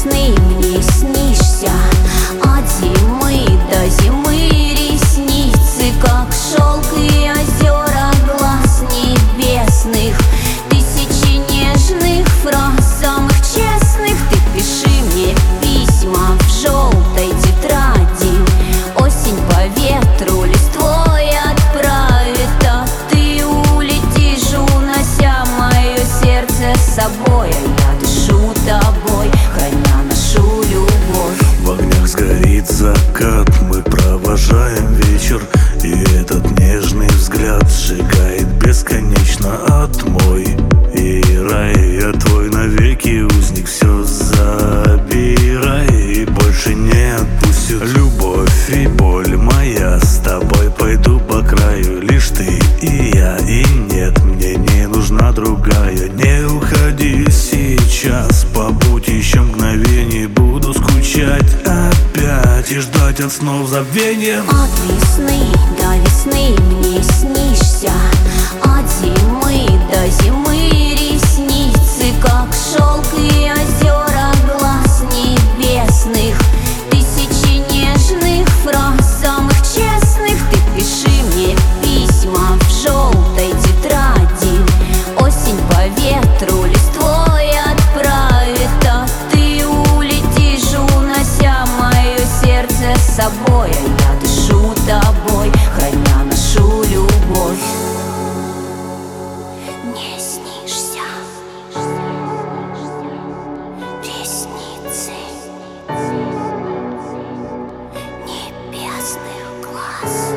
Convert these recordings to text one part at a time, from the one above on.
весны мне снишься, от зимы до зимы ресницы, как шелк и озера глаз небесных. Тысячи нежных фраз, самых честных. Ты пиши мне письма в желтой тетради. Осень по ветру листвой отправит, а ты улетишь, унося мое сердце с собой. А я дышу тобой, храня нашу любовь. В огнях сгорит закат, мы провожаем вечер, и этот нежный взгляд сжигает бесконечно от мой и рай. Я твой навеки узник, все забирай и больше не отпустит. Любовь и боль моя, с тобой пойду по краю. Лишь ты и я, и нет, мне не нужна другая. Не уходи сейчас, побудь еще мгновение. Буду скучать опять и ждать от снов забвения. От весны до весны мне снишься, от зимы до зимы ресницы, как шелк и озера глаз небесных. Тысячи нежных фраз, самых честных. Ты пиши мне письма в желтой тетради. Осень по ветру листвой отправит, а ты улетишь, унося мое сердце с собой. А я дышу тобой, храня нашу любовь. Мне снишься ресницы небесных глаз,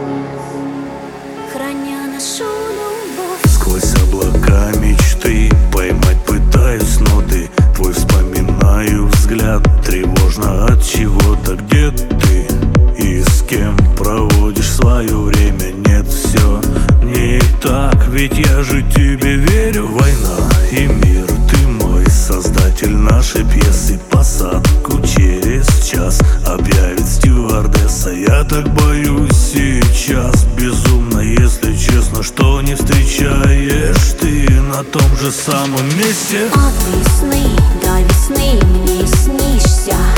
храня нашу любовь. Сквозь облака мечты поймать пытаюсь ноты. Твой вспоминаю взгляд, тревожно от чего-то. Где ты и с кем проводишь свое время? Нет, все не так, ведь я же тебе верю. Война и мир, ты мой создатель нашей пьесы. Посадку через час объявит стюардесса. Я так боюсь сейчас безумно, если честно, что не встречаешь ты на том же самом месте. От весны до весны мне снишься,